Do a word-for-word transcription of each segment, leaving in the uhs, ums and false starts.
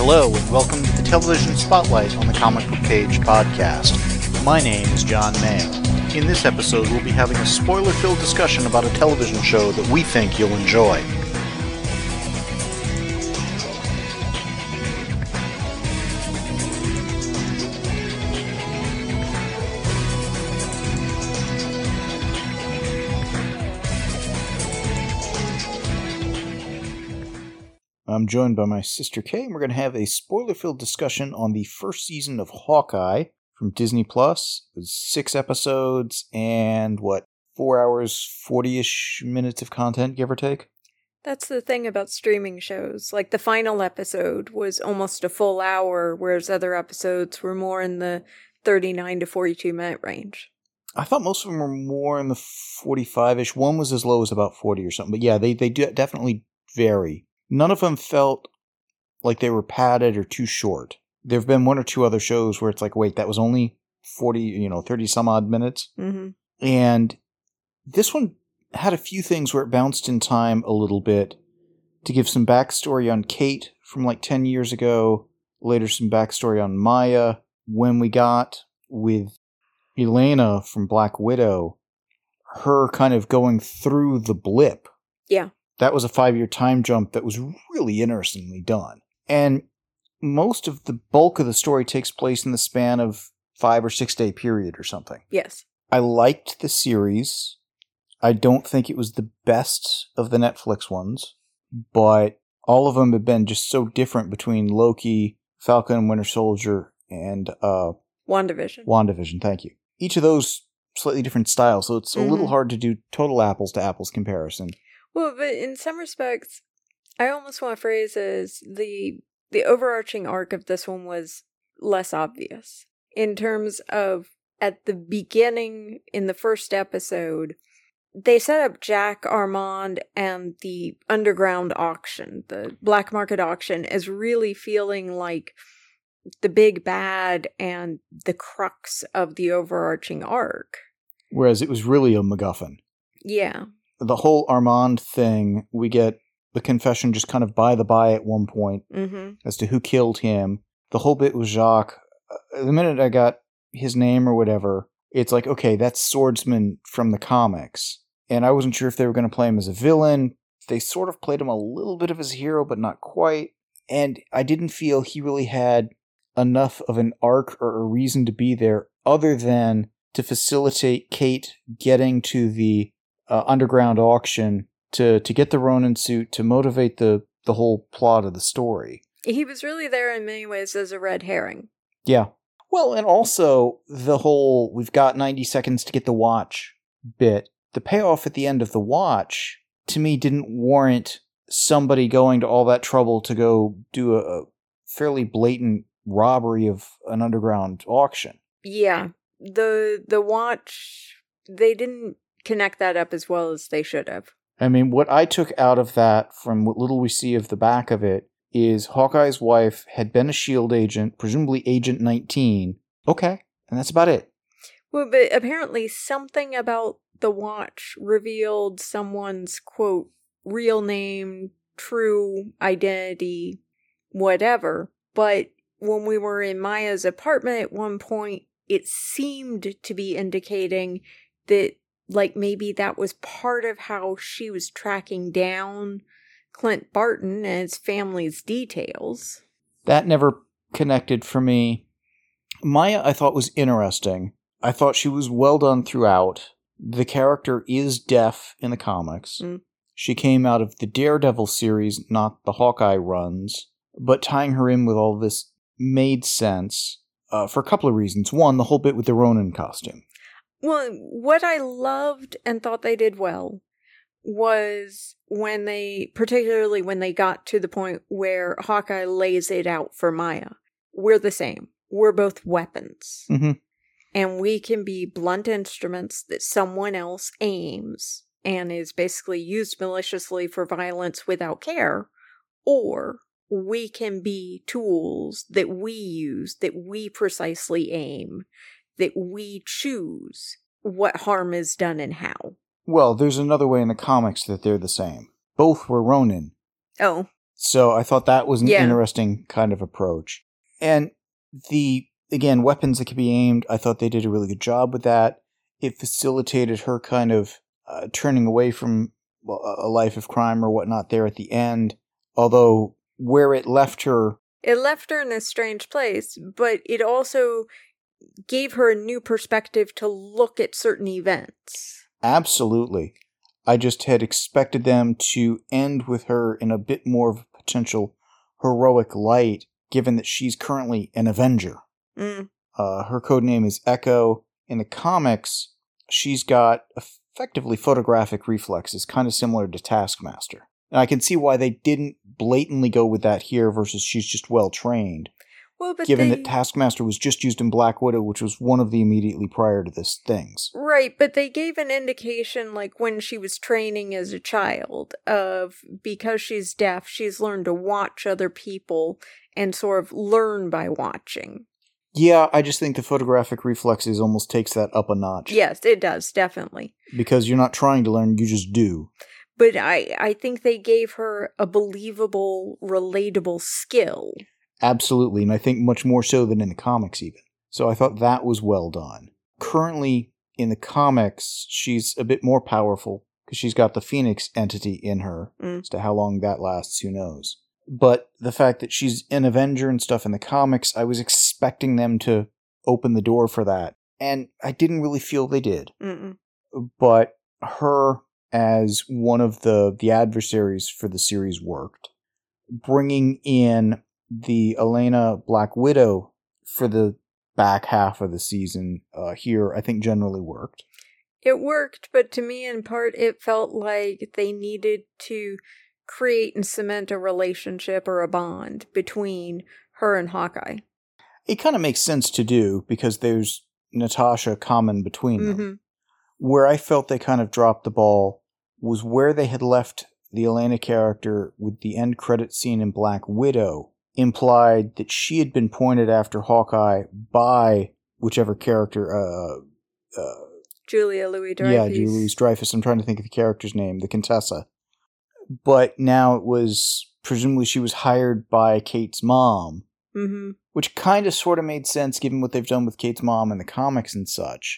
Hello, and welcome to the Television Spotlight on the Comic Book Page podcast. My name is John Mayo. In this episode, we'll be having a spoiler-filled discussion about a television show that we think you'll enjoy. I'm joined by my sister Kay, and we're going to have a spoiler-filled discussion on the first season of Hawkeye from Disney Plus. It was six episodes and, what, four hours, forty-ish minutes of content, give or take? That's the thing about streaming shows. Like, the final episode was almost a full hour, whereas other episodes were more in the thirty-nine to forty-two minute range. I thought most of them were more in the forty-five-ish. One was as low as about forty or something. But yeah, they, they do definitely vary. None of them felt like they were padded or too short. There have been one or two other shows where it's like, wait, that was only forty, you know, thirty some odd minutes. Mm-hmm. And this one had a few things where it bounced in time a little bit to give some backstory on Kate from like ten years ago. Later, some backstory on Maya. When we got with Elena from Black Widow, her kind of going through the blip. Yeah. That was a five-year time jump that was really interestingly done. And most of the bulk of the story takes place in the span of five or six day period or something. Yes. I liked the series. I don't think it was the best of the Netflix ones, but all of them have been just so different between Loki, Falcon and Winter Soldier, and uh, WandaVision. WandaVision, thank you. Each of those slightly different styles, so it's a mm-hmm. little hard to do total apples to apples comparison. Well, but in some respects, I almost want to phrase as the the overarching arc of this one was less obvious. In terms of, at the beginning, in the first episode, they set up Jack, Armand, and the underground auction, the black market auction, as really feeling like the big bad and the crux of the overarching arc. Whereas it was really a MacGuffin. Yeah. The whole Armand thing, we get the confession just kind of by the by at one point mm-hmm. as to who killed him. The whole bit with Jacques, uh, the minute I got his name or whatever, it's like, okay, that's Swordsman from the comics. And I wasn't sure if they were going to play him as a villain. They sort of played him a little bit of as a hero, but not quite. And I didn't feel he really had enough of an arc or a reason to be there other than to facilitate Kate getting to the Uh, underground auction to, to get the Ronin suit, to motivate the, the whole plot of the story. He was really there in many ways as a red herring. Yeah. Well, and also the whole, we've got ninety seconds to get the watch bit. The payoff at the end of the watch, to me, didn't warrant somebody going to all that trouble to go do a, a fairly blatant robbery of an underground auction. Yeah. The, the watch, they didn't connect that up as well as they should have. I mean, what I took out of that, from what little we see of the back of it, is Hawkeye's wife had been a SHIELD agent, presumably Agent nineteen. Okay, and that's about it. Well, but apparently something about the watch revealed someone's, quote, real name, true identity, whatever. But when we were in Maya's apartment at one point, it seemed to be indicating that like maybe that was part of how she was tracking down Clint Barton and his family's details. That never connected for me. Maya, I thought, was interesting. I thought she was well done throughout. The character is deaf in the comics. Mm. She came out of the Daredevil series, not the Hawkeye runs. But tying her in with all this made sense uh, for a couple of reasons. One, the whole bit with the Ronin costume. Well, what I loved and thought they did well was when they, particularly when they got to the point where Hawkeye lays it out for Maya. We're the same. We're both weapons. Mm-hmm. And we can be blunt instruments that someone else aims and is basically used maliciously for violence without care. Or we can be tools that we use, that we precisely aim, that we choose what harm is done and how. Well, there's another way in the comics that they're the same. Both were Ronin. Oh. So I thought that was an Yeah. interesting kind of approach. And the, again, weapons that could be aimed, I thought they did a really good job with that. It facilitated her kind of uh, turning away from well, a life of crime or whatnot there at the end. Although where it left her... It left her in a strange place, but it also gave her a new perspective to look at certain events. Absolutely. I just had expected them to end with her in a bit more of a potential heroic light, given that she's currently an Avenger. Mm. Uh, her code name is Echo. In the comics, she's got effectively photographic reflexes, kind of similar to Taskmaster. And I can see why they didn't blatantly go with that here versus she's just well-trained. Well, but given they, that Taskmaster was just used in Black Widow, which was one of the immediately prior to this things. Right, but they gave an indication, like, when she was training as a child, of because she's deaf, she's learned to watch other people and sort of learn by watching. Yeah, I just think the photographic reflexes almost takes that up a notch. Yes, it does, definitely. Because you're not trying to learn, you just do. But I, I think they gave her a believable, relatable skill. Absolutely, and I think much more so than in the comics even. So I thought that was well done. Currently, in the comics, she's a bit more powerful, because she's got the Phoenix entity in her. Mm. As to how long that lasts, who knows. But the fact that she's an Avenger and stuff in the comics, I was expecting them to open the door for that. And I didn't really feel they did. Mm-mm. But her as one of the, the adversaries for the series worked. Bringing in the Elena Black Widow for the back half of the season uh, here, I think generally worked. It worked, but to me, in part, it felt like they needed to create and cement a relationship or a bond between her and Hawkeye. It kind of makes sense to do, because there's Natasha common between them. Mm-hmm. Where I felt they kind of dropped the ball was where they had left the Elena character with the end credit scene in Black Widow, implied that she had been pointed after Hawkeye by whichever character, uh, uh, Julia Louis-Dreyfus. Yeah, Julia Louis-Dreyfus. I'm trying to think of the character's name, the Contessa. But now it was, presumably she was hired by Kate's mom, mm-hmm. which kind of sort of made sense given what they've done with Kate's mom in the comics and such.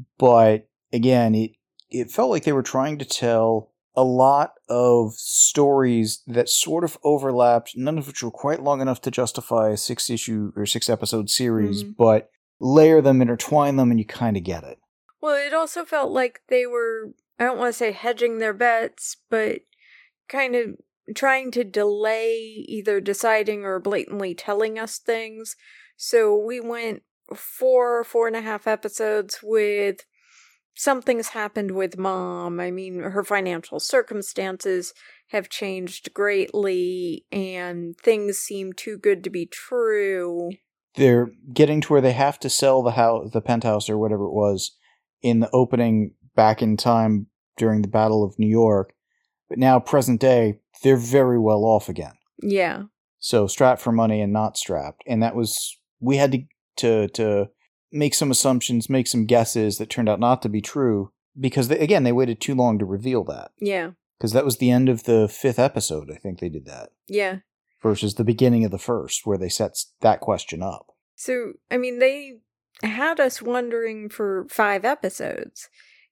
But again, it, it felt like they were trying to tell a lot of stories that sort of overlapped, none of which were quite long enough to justify a six-issue or six-episode series, mm-hmm. but layer them, intertwine them, and you kind of get it. Well, it also felt like they were, I don't want to say hedging their bets, but kind of trying to delay either deciding or blatantly telling us things. So we went four, four and a half episodes with something's happened with mom. I mean, her financial circumstances have changed greatly and things seem too good to be true. They're getting to where they have to sell the house, the penthouse or whatever it was in the opening back in time during the Battle of New York. But now, present day, they're very well off again. Yeah. So strapped for money and not strapped. And that was, we had to, to, to make some assumptions, make some guesses that turned out not to be true. Because, they, again, they waited too long to reveal that. Yeah. Because that was the end of the fifth episode, I think they did that. Yeah. Versus the beginning of the first, where they set that question up. So, I mean, they had us wondering for five episodes.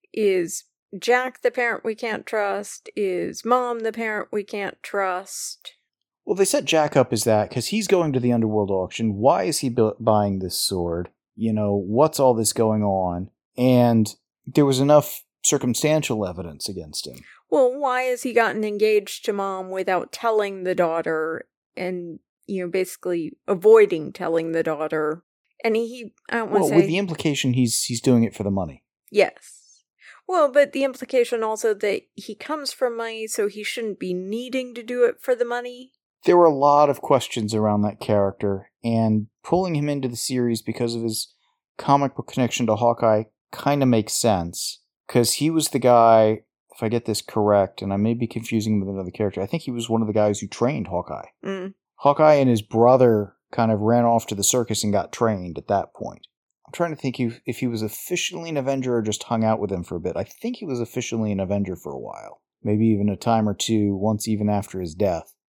Is Jack the parent we can't trust? Is Mom the parent we can't trust? Well, they set Jack up as that because he's going to the underworld auction. Why is he bu- buying this sword? You know, what's all this going on? And there was enough circumstantial evidence against him. Well, why has he gotten engaged to Mom without telling the daughter and, you know, basically avoiding telling the daughter? And he, I don't want to well, say... with the implication he's he's doing it for the money. Yes. Well, but the implication also that he comes from money, so he shouldn't be needing to do it for the money. There were a lot of questions around that character, and pulling him into the series because of his comic book connection to Hawkeye kind of makes sense. Because he was the guy, if I get this correct, and I may be confusing him with another character, I think he was one of the guys who trained Hawkeye. Mm. Hawkeye and his brother kind of ran off to the circus and got trained at that point. I'm trying to think if, if he was officially an Avenger or just hung out with him for a bit. I think he was officially an Avenger for a while. Maybe even a time or two, once even after his death.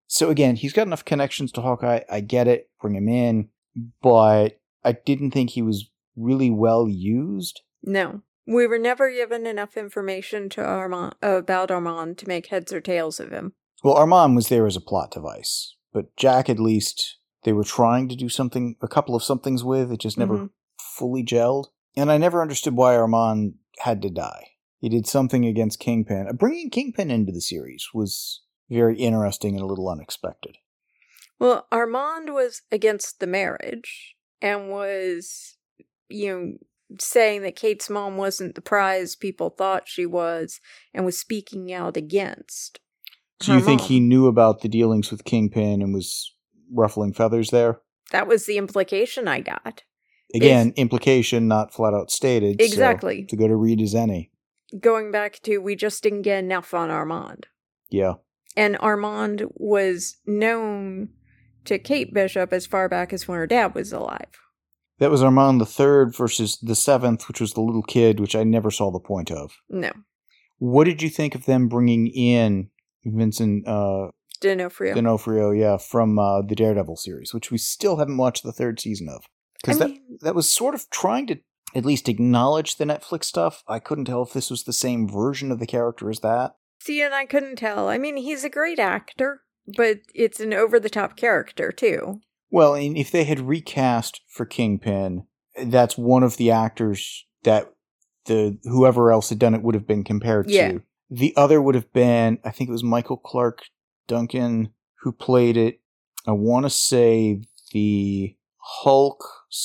So again, he's got enough connections to Hawkeye. I get it. Bring him in. But I didn't think he was really well used. No. We were never given enough information to Armand, about Armand to make heads or tails of him. Well, Armand was there as a plot device. But Jack, at least, they were trying to do something, a couple of somethings with. It just never mm-hmm. fully gelled. And I never understood why Armand had to die. He did something against Kingpin. Bringing Kingpin into the series was very interesting and a little unexpected. Well, Armand was against the marriage and was, you know, saying that Kate's mom wasn't the prize people thought she was and was speaking out against. Do you think mom. he knew about the dealings with Kingpin and was ruffling feathers there? That was the implication I got. Again, Is, implication, not flat out stated. Exactly. So to go to read as any. Going back to, we just didn't get enough on Armand. Yeah. And Armand was known to Kate Bishop as far back as when her dad was alive. That was Armand the third versus the seventh, which was the little kid, which I never saw the point of. No. What did you think of them bringing in Vincent uh, D'Onofrio? D'Onofrio, yeah, from uh, the Daredevil series, which we still haven't watched the third season of. Because that, mean, that was sort of trying to at least acknowledge the Netflix stuff. I couldn't tell if this was the same version of the character as that. See, and I couldn't tell. I mean, he's a great actor, but it's an over-the-top character, too. Well, and if they had recast for Kingpin, that's one of the actors that the whoever else had done it would have been compared yeah. to. The other would have been, I think it was Michael Clark Duncan who played it. I want to say the Hulk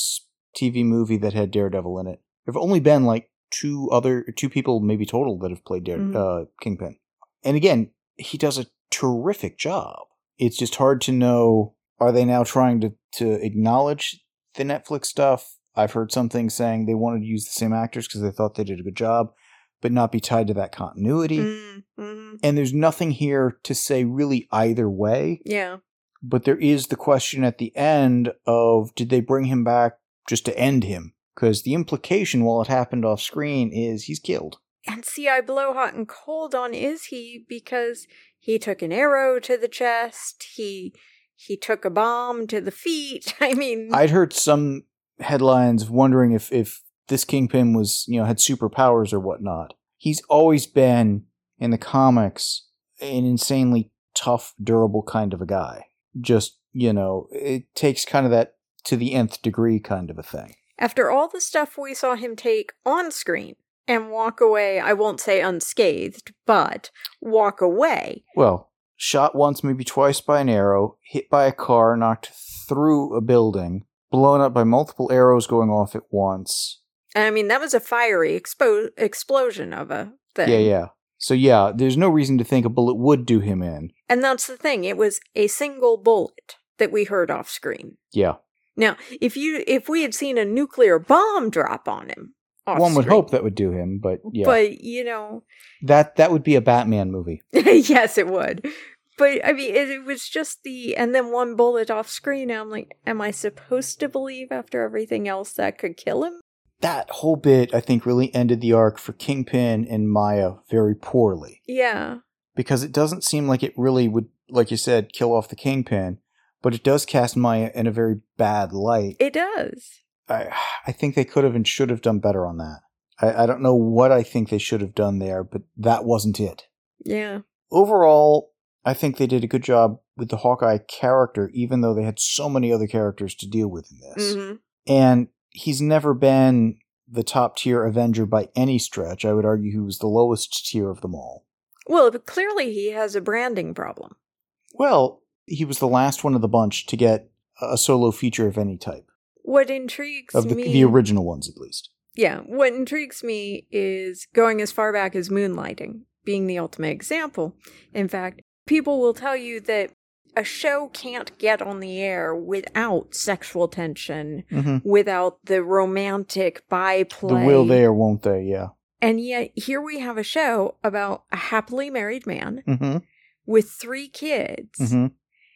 T V movie that had Daredevil in it. There have only been like two other, two people maybe total that have played Dare, mm-hmm. uh, Kingpin. And again, he does a terrific job. It's just hard to know. Are they now trying to, to acknowledge the Netflix stuff? I've heard some things saying they wanted to use the same actors because they thought they did a good job, but not be tied to that continuity. Mm-hmm. And there's nothing here to say really either way. Yeah. But there is the question at the end of, did they bring him back just to end him? Because the implication while it happened off screen is he's killed. And see, I blow hot and cold on is he, because he took an arrow to the chest, he... He took a bomb to the feet. I mean... I'd heard some headlines wondering if, if this Kingpin was, you know, had superpowers or whatnot. He's always been, in the comics, an insanely tough, durable kind of a guy. Just, you know, it takes kind of that to the nth degree kind of a thing. After all the stuff we saw him take on screen and walk away, I won't say unscathed, but walk away. Well... Shot once, maybe twice by an arrow, hit by a car, knocked through a building, blown up by multiple arrows going off at once. I mean, that was a fiery expo- explosion of a thing. Yeah, yeah. So yeah, there's no reason to think a bullet would do him in. And that's the thing. It was a single bullet that we heard off screen. Yeah. Now, if you if we had seen a nuclear bomb drop on him, off one would screen, hope that would do him, but yeah. But, you know... That that would be a Batman movie. Yes, it would. But, I mean, it, it was just the... And then one bullet off screen, I'm like, am I supposed to believe after everything else that could kill him? That whole bit, I think, really ended the arc for Kingpin and Maya very poorly. Yeah. Because it doesn't seem like it really would, like you said, kill off the Kingpin, but it does cast Maya in a very bad light. It does. I I think they could have and should have done better on that. I, I don't know what I think they should have done there, but that wasn't it. Yeah. Overall, I think they did a good job with the Hawkeye character, even though they had so many other characters to deal with in this. Mm-hmm. And he's never been the top tier Avenger by any stretch. I would argue he was the lowest tier of them all. Well, but clearly he has a branding problem. Well, he was the last one of the bunch to get a solo feature of any type. What intrigues of the, me... the original ones, at least. Yeah, what intrigues me is going as far back as Moonlighting, being the ultimate example. In fact, people will tell you that a show can't get on the air without sexual tension, mm-hmm. without the romantic byplay. The will they or won't they, yeah. And yet, here we have a show about a happily married man mm-hmm. with three kids. Mm-hmm.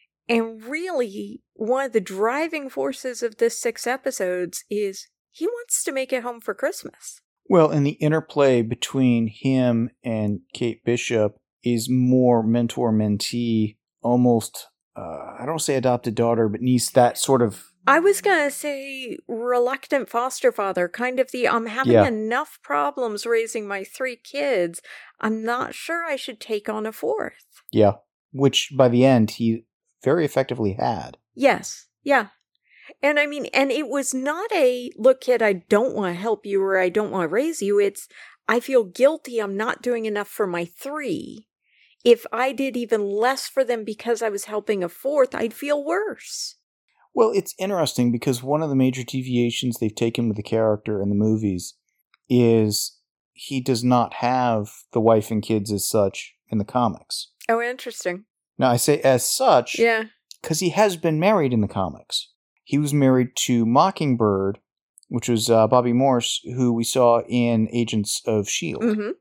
And really, one of the driving forces of this six episodes is he wants to make it home for Christmas. Well, and the interplay between him and Kate Bishop is more mentor-mentee, almost uh, I don't say adopted daughter, but niece, that sort of... I was going to say reluctant foster father, kind of the, I'm having Yeah. enough problems raising my three kids. I'm not sure I should take on a fourth. Yeah, which by the end he very effectively had. Yes, yeah. And I mean, and it was not a, look kid, I don't want to help you or I don't want to raise you. It's, I feel guilty I'm not doing enough for my three. If I did even less for them because I was helping a fourth, I'd feel worse. Well, it's interesting because one of the major deviations they've taken with the character in the movies is he does not have the wife and kids as such in the comics. Oh, interesting. Now, I say as such Yeah. because he has been married in the comics. He was married to Mockingbird, which was uh, Bobby Morse, who we saw in Agents of S H I E L D. Mm-hmm.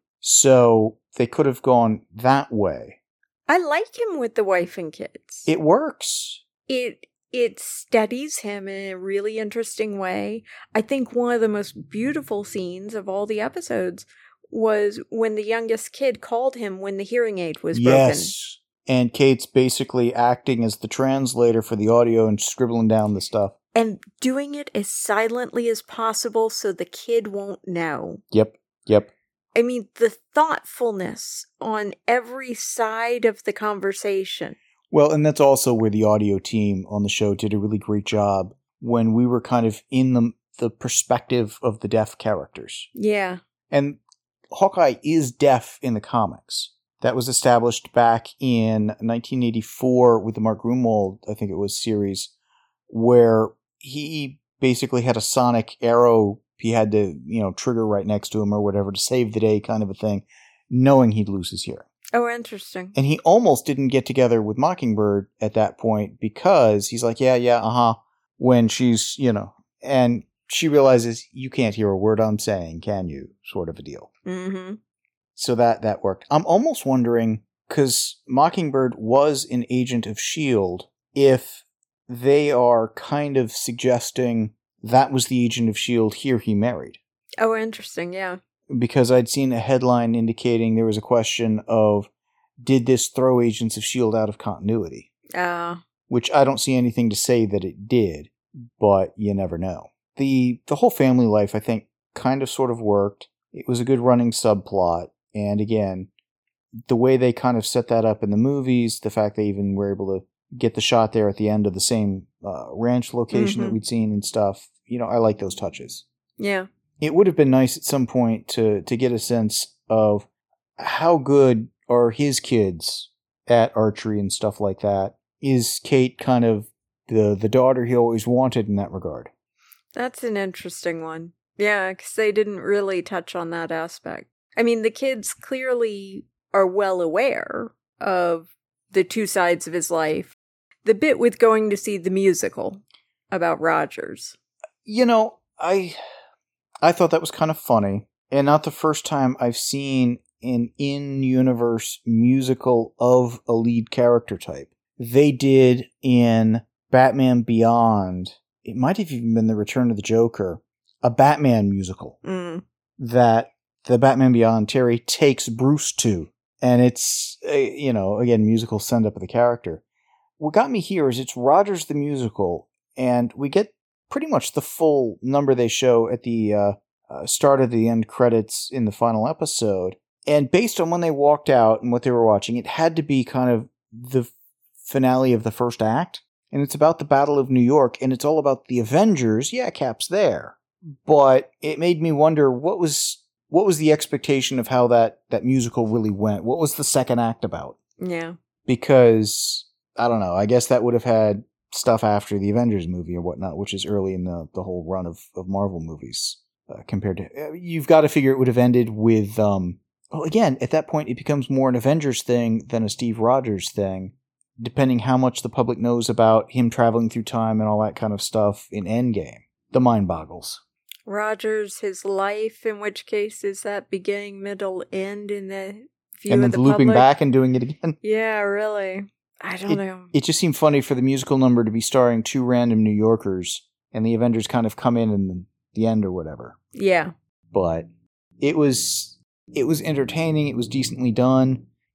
So they could have gone that way. I like him with the wife and kids. It works. It it steadies him in a really interesting way. I think one of the most beautiful scenes of all the episodes was when the youngest kid called him when the hearing aid was broken. Yes. And Kate's basically acting as the translator for the audio and scribbling down the stuff. And doing it as silently as possible so the kid won't know. Yep, yep. I mean, the thoughtfulness on every side of the conversation. Well, and that's also where the audio team on the show did a really great job when we were kind of in the the perspective of the deaf characters. Yeah. And Hawkeye is deaf in the comics. That was established back in nineteen eighty-four with the Mark Gruenwald, I think it was, series, where he basically had a sonic arrow he had to, you know, trigger right next to him or whatever to save the day kind of a thing, knowing he'd lose his hearing. Oh, interesting. And he almost didn't get together with Mockingbird at that point because he's like, yeah, yeah, uh-huh, when she's, you know, and she realizes you can't hear a word I'm saying, can you? Sort of a deal. Mm-hmm. So that, that worked. I'm almost wondering, because Mockingbird was an agent of S H I E L D, if they are kind of suggesting that was the agent of S H I E L D here he married. Oh, interesting, yeah. Because I'd seen a headline indicating there was a question of, did this throw Agents of S H I E L D out of continuity? Uh, Which I don't see anything to say that it did, but you never know. The the whole family life, I think, kind of sort of worked. It was a good running subplot. And again, the way they kind of set that up in the movies, the fact they even were able to get the shot there at the end of the same uh, ranch location mm-hmm. that we'd seen and stuff, you know, I like those touches. Yeah. It would have been nice at some point to, to get a sense of how good are his kids at archery and stuff like that. Is Kate kind of the, the daughter he always wanted in that regard? That's an interesting one. Yeah, because they didn't really touch on that aspect. I mean, the kids clearly are well aware of the two sides of his life. The bit with going to see the musical about Rogers. You know, I... I thought that was kind of funny, and not the first time I've seen an in-universe musical of a lead character type. They did in Batman Beyond, it might have even been The Return of the Joker, a Batman musical mm. that the Batman Beyond Terry takes Bruce to, and it's, you know, again, musical send-up of the character. What got me here is it's Rogers the Musical, and we get pretty much the full number they show at the uh, uh, start of the end credits in the final episode. And based on when they walked out and what they were watching, it had to be kind of the finale of the first act. And it's about the Battle of New York, and it's all about the Avengers. Yeah, Cap's there. But it made me wonder, what was what was the expectation of how that, that musical really went? What was the second act about? Yeah. Because, I don't know, I guess that would have had stuff after the Avengers movie or whatnot, which is early in the, the whole run of, of Marvel movies uh, compared to... Uh, you've got to figure it would have ended with... Um, well, again, at that point, it becomes more an Avengers thing than a Steve Rogers thing, depending how much the public knows about him traveling through time and all that kind of stuff in Endgame. The mind boggles. Rogers, his life, in which case is that beginning, middle, end in the view and then of the looping public? back and doing it again? Yeah, really. I don't it, know. It just seemed funny for the musical number to be starring two random New Yorkers, and the Avengers kind of come in in the end or whatever. Yeah. But it was it was entertaining. It was decently done.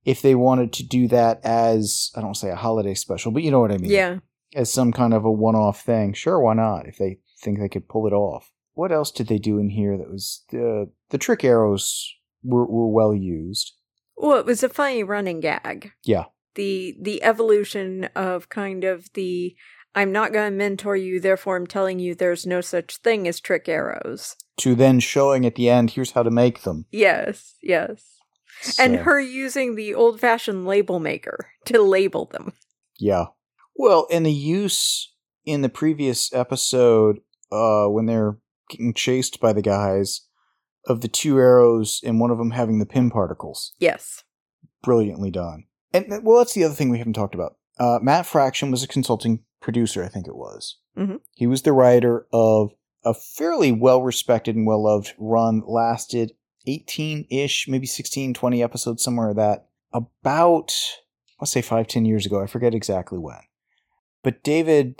if they wanted to do that as, I don't want to say a holiday special, but you know what I mean. Yeah. As some kind of a one-off thing. Sure, why not? If they think they could pull it off. What else did they do in here that was... The, the trick arrows were, were well used. Well, it was a funny running gag. Yeah. The the evolution of kind of the, I'm not going to mentor you, therefore I'm telling you there's no such thing as trick arrows. To then showing at the end, here's how to make them. Yes, yes. So, and her using the old-fashioned label maker to label them. Yeah. Well, and the use in the previous episode, uh, when they're getting chased by the guys, of the two arrows and one of them having the pin particles. Yes. Brilliantly done. And, well, that's the other thing we haven't talked about. Uh, Matt Fraction was a consulting producer, I think it was. Mm-hmm. He was the writer of a fairly well-respected and well-loved run, lasted eighteen-ish, maybe sixteen, twenty episodes, somewhere like that, about, I'll say five, ten years ago. I forget exactly when. But David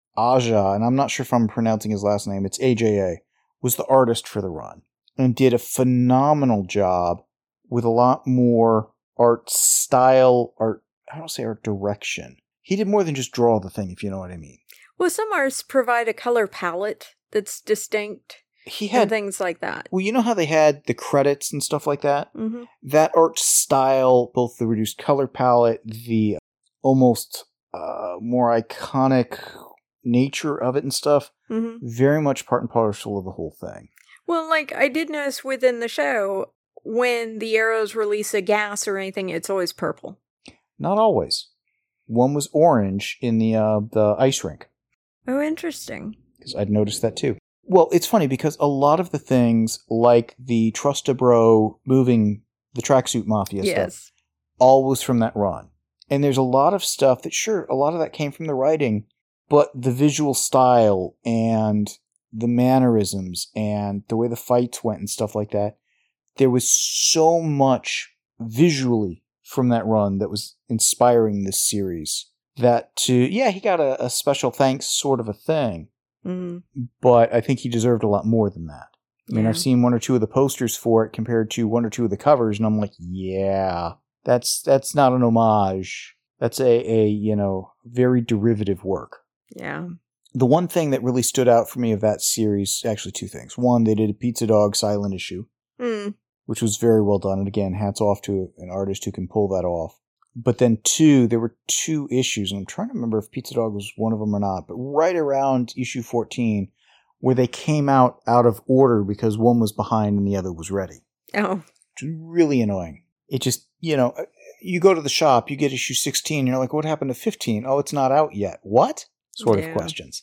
Aja, and I'm not sure if I'm pronouncing his last name, it's A J A, was the artist for the run, and did a phenomenal job with a lot more art style, art, I don't say art direction. He did more than just draw the thing, if you know what I mean. Well, some artists provide a color palette that's distinct. He had and things like that. Well, you know how they had the credits and stuff like that? Mm-hmm. That art style, both the reduced color palette, the almost uh, more iconic nature of it and stuff, Mm-hmm. very much part and parcel of the whole thing. Well, like, I did notice within the show, when the arrows release a gas or anything, it's always purple. Not always. One was orange in the uh, the ice rink. Oh, interesting. Because I'd noticed that too. Well, it's funny because a lot of the things, like the Trustabro moving the tracksuit mafia Yes. stuff, all was from that run. And there's a lot of stuff that, sure, a lot of that came from the writing, but the visual style and the mannerisms and the way the fights went and stuff like that, there was so much visually from that run that was inspiring this series that to, yeah, he got a, a special thanks sort of a thing. Mm-hmm. But I think he deserved a lot more than that. I mean, Yeah. I've seen one or two of the posters for it compared to one or two of the covers, and I'm like, yeah, that's that's not an homage. That's a, a you know, very derivative work. Yeah. The one thing that really stood out for me of that series, actually two things. One, they did a Pizza Dog silent issue, Mm. which was very well done. And again, hats off to an artist who can pull that off. But then two, there were two issues, and I'm trying to remember if Pizza Dog was one of them or not, but right around issue fourteen, where they came out out of order because one was behind and the other was ready. Oh. Which is really annoying. It just, you know, you go to the shop, you get issue sixteen, and you're like, what happened to fifteen? Oh, it's not out yet. What? Sort Yeah. of questions.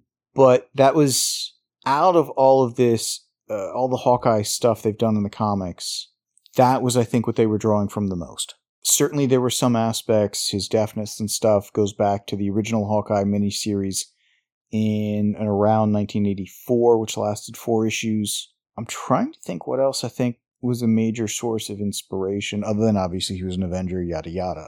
But that was, out of all of this, uh, all the Hawkeye stuff they've done in the comics, that was, I think, what they were drawing from the most. Certainly there were some aspects, his deafness and stuff goes back to the original Hawkeye miniseries in and around nineteen eighty-four, which lasted four issues. I'm trying to think what else I think was a major source of inspiration, other than obviously he was an Avenger, yada yada.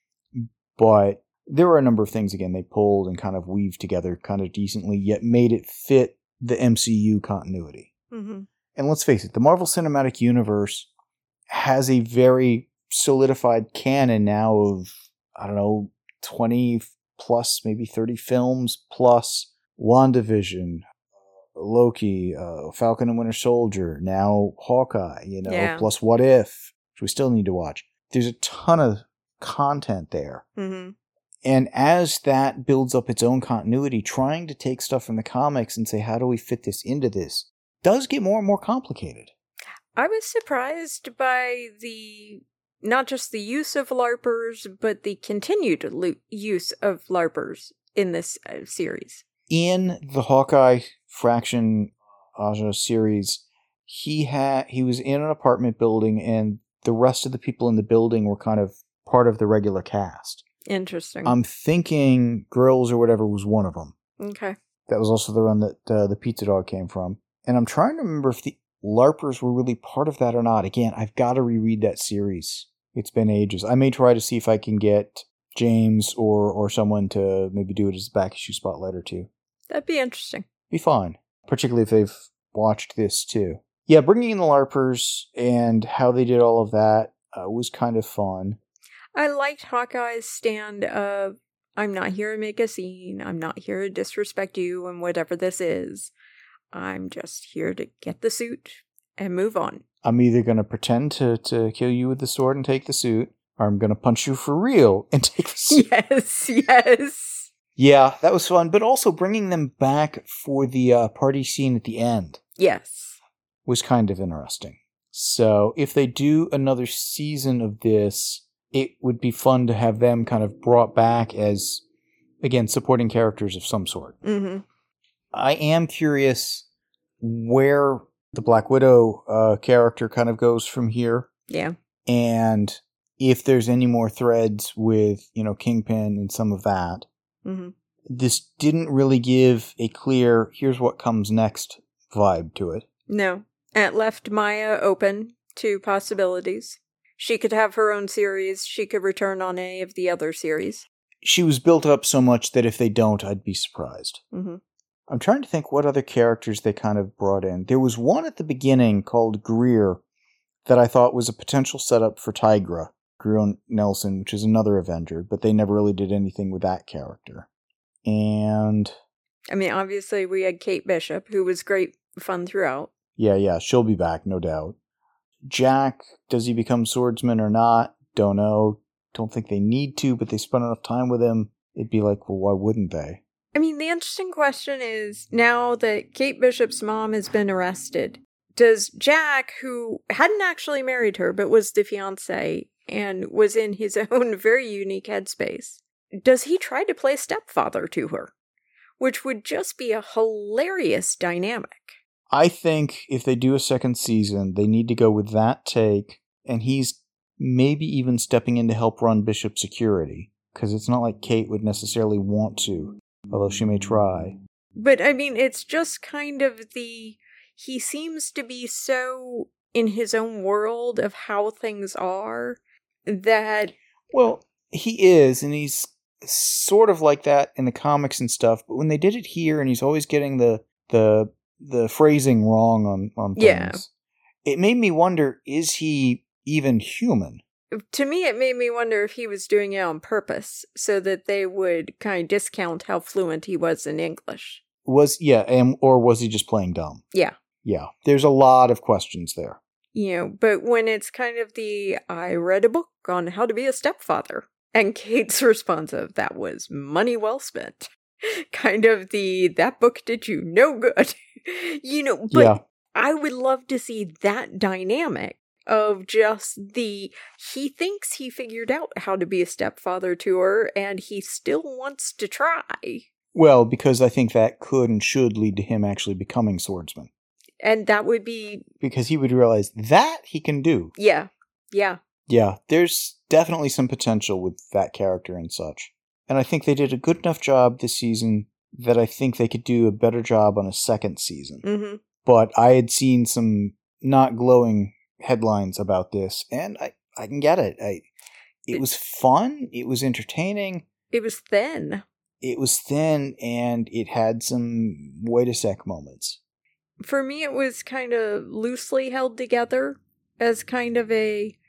But there were a number of things, again, they pulled and kind of weaved together kind of decently, yet made it fit the M C U continuity. Mm-hmm. And let's face it, the Marvel Cinematic Universe has a very solidified canon now of, I don't know, twenty plus, maybe thirty films, plus WandaVision, Loki, uh, Falcon and Winter Soldier, now Hawkeye, you know, Yeah. plus What If, which we still need to watch. There's a ton of content there. Mm-hmm. And as that builds up its own continuity, trying to take stuff from the comics and say, how do we fit this into this, does get more and more complicated. I was surprised by the, not just the use of LARPers, but the continued lo- use of LARPers in this uh, series. In the Hawkeye Fraction Aja series, he had he was in an apartment building, and the rest of the people in the building were kind of part of the regular cast. Interesting. I'm thinking Girls or whatever was one of them. Okay. That was also the run that uh, the Pizza Dog came from. And I'm trying to remember if the LARPers were really part of that or not. Again, I've got to reread that series. It's been ages. I may try to see if I can get James or, or someone to maybe do it as a back issue spotlight or two. That'd be interesting. Be fine. Particularly if they've watched this too. Yeah, bringing in the LARPers and how they did all of that uh, was kind of fun. I liked Hawkeye's stand of, I'm not here to make a scene. I'm not here to disrespect you and whatever this is. I'm just here to get the suit and move on. I'm either going to pretend to, to kill you with the sword and take the suit, or I'm going to punch you for real and take the suit. Yes, yes. Yeah, that was fun, but also bringing them back for the uh, party scene at the end. Yes. Was kind of interesting. So if they do another season of this, it would be fun to have them kind of brought back as, again, supporting characters of some sort. Mm-hmm. I am curious where the Black Widow uh, character kind of goes from here. Yeah. And if there's any more threads with, you know, Kingpin and some of that. Mm-hmm. This didn't really give a clear, here's what comes next vibe to it. No. It left Maya open to possibilities. She could have her own series. She could return on any of the other series. She was built up so much that if they don't, I'd be surprised. Mm-hmm. I'm trying to think what other characters they kind of brought in. There was one at the beginning called Greer that I thought was a potential setup for Tigra, Greer Nelson, which is another Avenger, but they never really did anything with that character. And... I mean, obviously we had Kate Bishop, who was great fun throughout. Yeah, yeah, she'll be back, no doubt. Jack, does he become swordsman or not? Don't know. Don't think they need to, but they spent enough time with him. It'd be like, well, why wouldn't they? I mean, the interesting question is, now that Kate Bishop's mom has been arrested, does Jack, who hadn't actually married her, but was the fiancé and was in his own very unique headspace, does he try to play stepfather to her? Which would just be a hilarious dynamic. I think if they do a second season, they need to go with that take, and he's maybe even stepping in to help run Bishop's security, because it's not like Kate would necessarily want to, although she may try. But, I mean, it's just kind of the... He seems to be so in his own world of how things are that... Well, he is, and he's sort of like that in the comics and stuff, but when they did it here, and he's always getting the... the the phrasing wrong on, on things. Yeah. It made me wonder, is he even human? To me, it made me wonder if he was doing it on purpose, so that they would kind of discount how fluent he was in English. Was, yeah, and, or was he just playing dumb? Yeah. Yeah, there's a lot of questions there. You know, but when it's kind of the, I read a book on how to be a stepfather, and Kate's response of, that was money well spent. Kind of the, that book did you no good. You know, but yeah. I would love to see that dynamic of just the, he thinks he figured out how to be a stepfather to her, and he still wants to try. Well, because I think that could and should lead to him actually becoming swordsman. And that would be... Because he would realize that he can do. Yeah, yeah. Yeah, there's definitely some potential with that character and such. And I think they did a good enough job this season that I think they could do a better job on a second season. Mm-hmm. But I had seen some not glowing headlines about this, and I, I can get it. I, it, it was fun. It was entertaining. It was thin. It was thin, and it had some wait a sec moments. For me, it was kind of loosely held together as kind of a...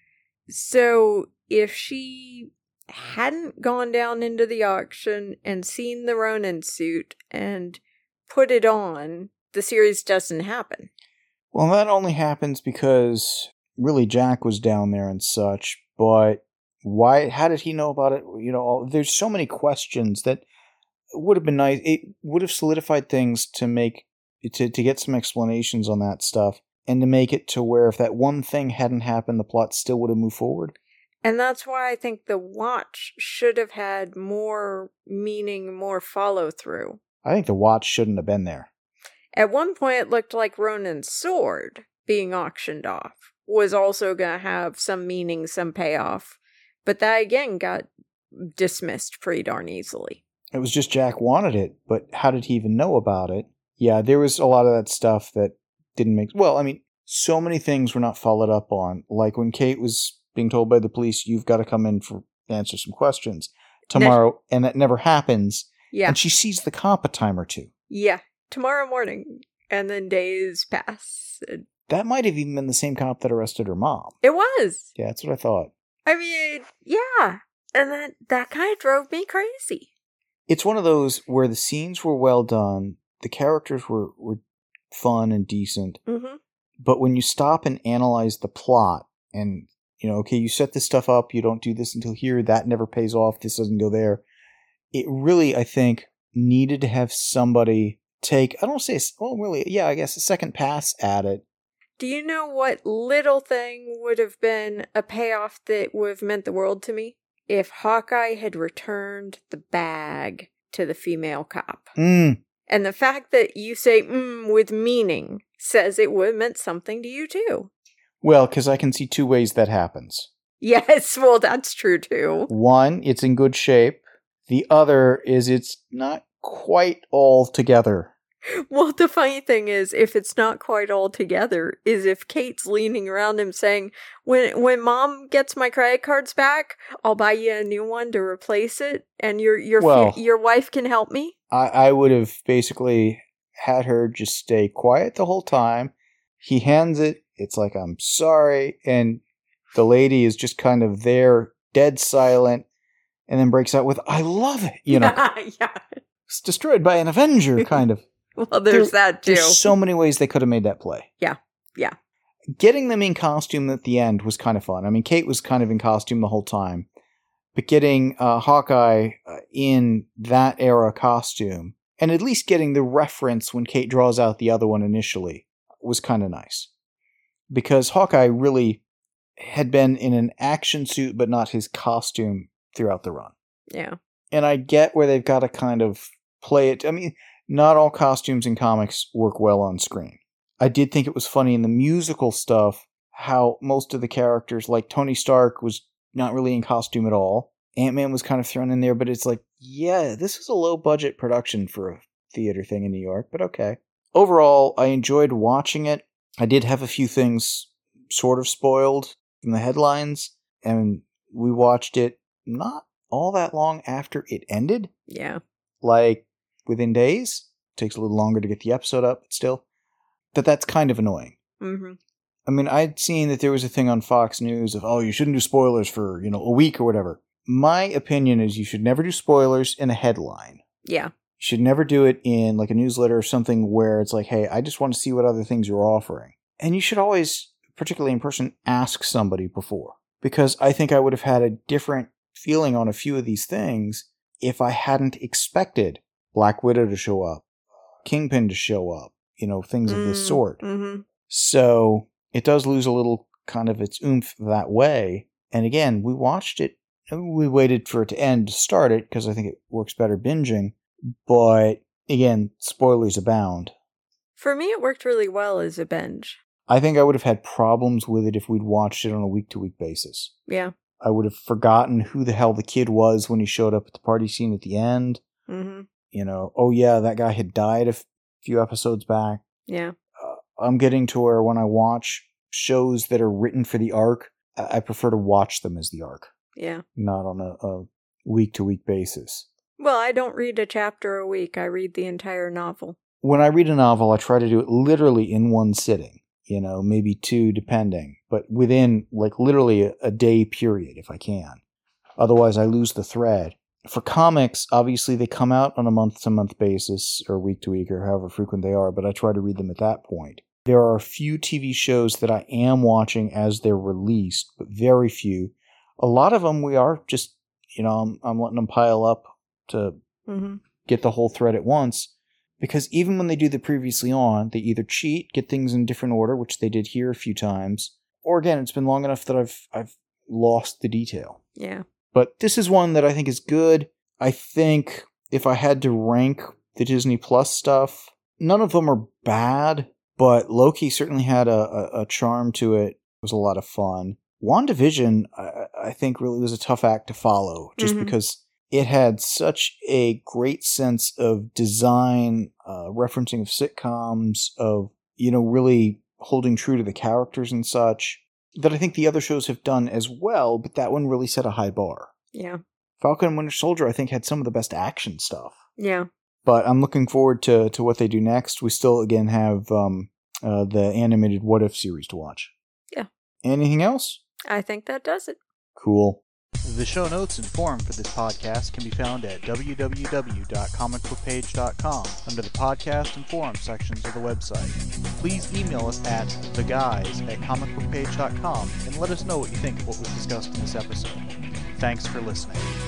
So, if she hadn't gone down into the auction and seen the Ronin suit and put it on, the series doesn't happen. Well, that only happens because really Jack was down there and such, but why? How did he know about it? You know, all, there's so many questions that would have been nice. It would have solidified things to make to to get some explanations on that stuff, and to make it to where if that one thing hadn't happened, the plot still would have moved forward. And that's why I think the Watch should have had more meaning, more follow-through. I think the Watch shouldn't have been there. At one point, it looked like Ronin's sword being auctioned off was also going to have some meaning, some payoff. But that, again, got dismissed pretty darn easily. It was just Jack wanted it, but how did he even know about it? Yeah, there was a lot of that stuff that didn't make... Well, I mean, so many things were not followed up on. Like when Kate was being told by the police, you've got to come in for answer some questions tomorrow, ne- and that never happens. Yeah. And she sees the cop a time or two. Yeah, tomorrow morning. And then days pass. That might have even been the same cop that arrested her mom. It was. Yeah, that's what I thought. I mean, yeah. And that, that kind of drove me crazy. It's one of those where the scenes were well done, the characters were, were fun and decent, Mm-hmm. but when you stop and analyze the plot, and, you know, okay, you set this stuff up, you don't do this until here, that never pays off, this doesn't go there, it really, I think, needed to have somebody take, I don't say, well, really, yeah, I guess a second pass at it. Do you know what little thing would have been a payoff that would have meant the world to me? If Hawkeye had returned the bag to the female cop. Mm. And the fact that you say mm with meaning says it would have meant something to you too. Well, because I can see two ways that happens. Yes, well, that's true too. One, it's in good shape. The other is it's not quite all together. Well, the funny thing is, if it's not quite all together, is if Kate's leaning around him saying, when when Mom gets my credit cards back, I'll buy you a new one to replace it, and your your well, fi- your wife can help me? I, I would have basically had her just stay quiet the whole time. He hands it, it's like, I'm sorry, and the lady is just kind of there, dead silent, and then breaks out with, I love it, you know. Yeah. It's destroyed by an Avenger, kind of. Well, there's there, that too. There's so many ways they could have made that play. Yeah, yeah. Getting them in costume at the end was kind of fun. I mean, Kate was kind of in costume the whole time. But getting uh, Hawkeye uh, in that era costume, and at least getting the reference when Kate draws out the other one initially, was kind of nice. Because Hawkeye really had been in an action suit, but not his costume throughout the run. Yeah. And I get where they've got to kind of play it. I mean, not all costumes in comics work well on screen. I did think it was funny in the musical stuff how most of the characters, like Tony Stark, was not really in costume at all. Ant-Man was kind of thrown in there, but it's like, yeah, this is a low-budget production for a theater thing in New York, but okay. Overall, I enjoyed watching it. I did have a few things sort of spoiled from the headlines, and we watched it not all that long after it ended. Yeah. Like, within days. Takes a little longer to get the episode up, but still. But that's kind of annoying. Mm-hmm. I mean, I'd seen that there was a thing on Fox News of, oh, you shouldn't do spoilers for, you know, a week or whatever. My opinion is you should never do spoilers in a headline. Yeah. You should never do it in, like, a newsletter or something where it's like, hey, I just want to see what other things you're offering. And you should always, particularly in person, ask somebody before. Because I think I would have had a different feeling on a few of these things if I hadn't expected Black Widow to show up, Kingpin to show up, you know, things of this sort. Mm-hmm. So it does lose a little kind of its oomph that way. And again, we watched it, we waited for it to end to start it because I think it works better binging. But again, spoilers abound. For me, it worked really well as a binge. I think I would have had problems with it if we'd watched it on a week-to-week basis. Yeah. I would have forgotten who the hell the kid was when he showed up at the party scene at the end. Mm-hmm. You know, oh yeah, that guy had died a f- few episodes back. Yeah. Uh, I'm getting to where when I watch shows that are written for the arc, I, I prefer to watch them as the arc. Yeah. Not on a, a week-to-week basis. Well, I don't read a chapter a week. I read the entire novel. When I read a novel, I try to do it literally in one sitting. You know, maybe two, depending. But within, like, literally a, a day period, if I can. Otherwise, I lose the thread. For comics, obviously, they come out on a month-to-month basis, or week-to-week, or however frequent they are, but I try to read them at that point. There are a few T V shows that I am watching as they're released, but very few. A lot of them we are just, you know, I'm, I'm letting them pile up to mm-hmm. get the whole thread at once. Because even when they do the previously on, they either cheat, get things in different order, which they did here a few times, or again, it's been long enough that I've I've lost the detail. Yeah. But this is one that I think is good. I think if I had to rank the Disney Plus stuff, none of them are bad, but Loki certainly had a, a, a charm to it. It was a lot of fun. WandaVision, I, I think, really was a tough act to follow, just mm-hmm. because it had such a great sense of design, uh, referencing of sitcoms, of, you know, really holding true to the characters and such, that I think the other shows have done as well, but that one really set a high bar. Yeah. Falcon and Winter Soldier, I think, had some of the best action stuff. Yeah. But I'm looking forward to, to what they do next. We still, again, have um, uh, the animated What If series to watch. Yeah. Anything else? I think that does it. Cool. The show notes and forum for this podcast can be found at w w w dot comic book page dot com under the podcast and forum sections of the website. Please email us at theguys at comic book page dot com and let us know what you think of what was discussed in this episode. Thanks for listening.